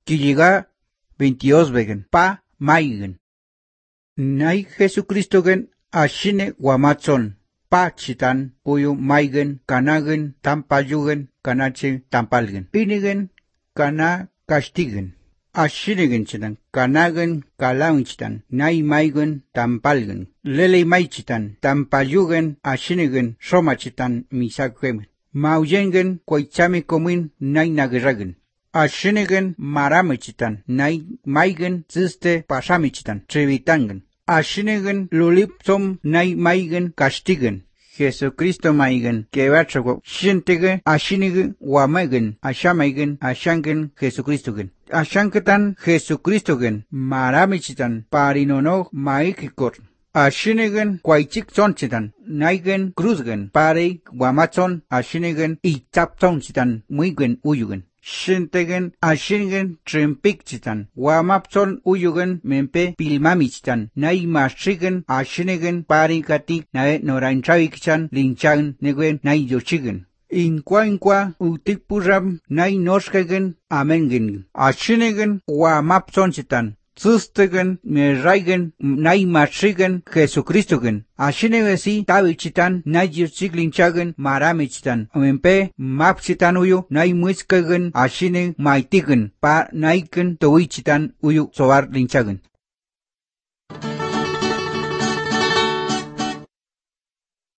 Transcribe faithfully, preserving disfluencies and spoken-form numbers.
que llega veintidós vegan, pa maigen. Nay Jesucristo gen ashine guamazon, pa chitan, uyu maigen, kanagen, tampayugen, kanache tampalgen. Inigen, kana castigen. Ashinigen chitan, kanagen, kalaunchitan, nay maigen, tampalgen. Lele maichitan, tampayugen, ashinigen, somachitan, misakwemen. Mauyengen, koichami komin, nay nageragen. Ashinigen, maramichitan, nay maigen, ziste pasamichitan, trevitangen. Ashinigen, lulipsom, nay maigen, castigen. Jesucristo maigen, que bachago, shintege, ashinigen, wamegen, ashamaigen, ashangen, Jesucristogen. Ashanketan, Jesucristogen, maramichitan, parinono, maikikor. Ashinigen, kwaichik sonchitan, naigen, cruzgen, pare, wamazon, ashinigen, itapton chitan, muigen, uyugen. Shintegen, ashingen, trempikchitan, wamapson, uyugen, mempe, pilmamichitan, nay maschigen, ashinigen, parikatik, nae noranchavichan, linchan, neguen, nay yochigen. Inqua inqua, utikpuram, nay noshkegen, amengen. Ashinigen, wamapson chitan. Zustegen, meraigen, nay maschigen, Jesucristogen. Ashinegesi, tabichitan, nay yochiglinchagen, maramichitan. Mempe, mapchitan uyu, nay muiskegen, ashine, maitigen, pa naiken, toichitan, uyu, sobar linchagen.